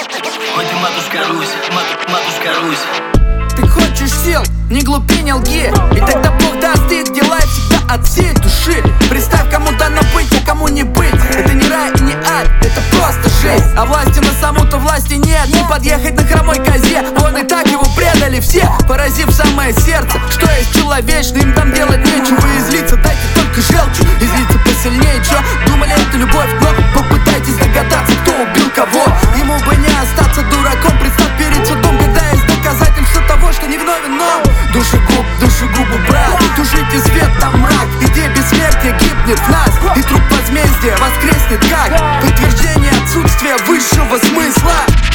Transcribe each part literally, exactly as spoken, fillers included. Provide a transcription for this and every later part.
Ой, ты матушка Русь, мат, матушка Русь. Ты хочешь сил, не глупи, не лги, и тогда Бог даст их, делай всегда от всей души. Представь, кому дано быть, а кому не быть. Это не рай и не ад, это просто жизнь. А власти на саму-то власти нет. Не подъехать на хромой козе, вон и так его предали все, поразив самое сердце. Что есть человечно, им там делать нечего. И злиться дайте только желчью, и злиться посильнее. Чё, думали это любовь, но попытайтесь догадаться, кто убил кого. Ему бы не остаться дураком, представь перед судом, когда есть доказательства того, что не виновен, но душегуб, душегубу, брат, тушите свет, там мрак. Идея бессмертия гибнет в нас, и труп возмездия воскреснет как подтверждение отсутствия высшего смысла.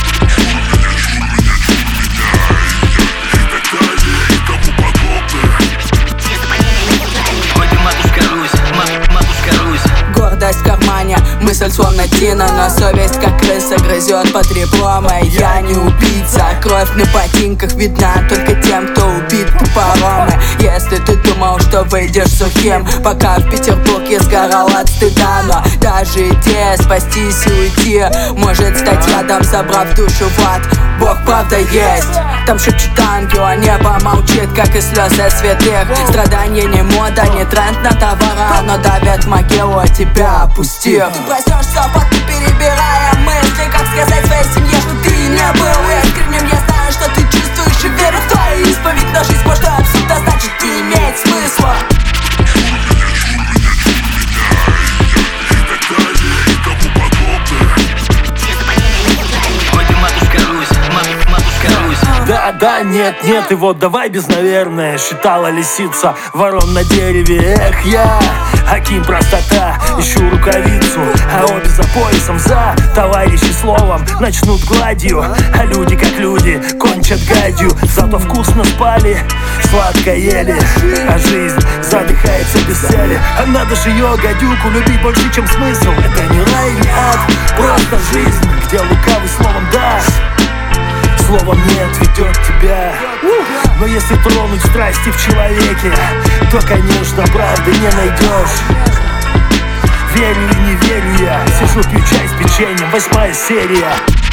Гордость в кармане, мысль словно тина, но совесть как крыса грызет под ребром. А я не убийца, кровь на ботинках видна только тем, кто убит топором. И если ты думал, что выйдешь сухим, пока в Петербурге сгорал от стыда, но даже идея спастись и уйти может стать ядом, забрав душу в ад. Бог правда есть, там шепчут ангел, а небо молчит, как и слезы святых. Страдания не мода, не тренд на товара, но давят могилу, тебя опустив. Ты проснешься, пока перебирая мысли, как сказать своей семье, что ты не был искренним. Я знаю, что ты чувствуешь и верю в твою исповедь, но жизнь сплошной абсурд, а значит не имеет смысла. Да, да, нет, нет, и вот давай без наверное. Считала лисица ворон на дереве. Эх, я, Аким простота, ищу рукавицу, а обе за поясом, за товарищи словом начнут гладью. А люди как люди кончат гадью. Зато вкусно спали, сладко ели, а жизнь задыхается без цели. А надо же ее, гадюку, любить больше, чем смысл. Это не рай, не ад, просто жизнь, где лукавый словом да, словом нет ведет тебя. Но если тронуть страсти в человеке, то, конечно, правды не найдешь. Верю или не верю я, сижу, пью чай с печеньем, восьмая серия.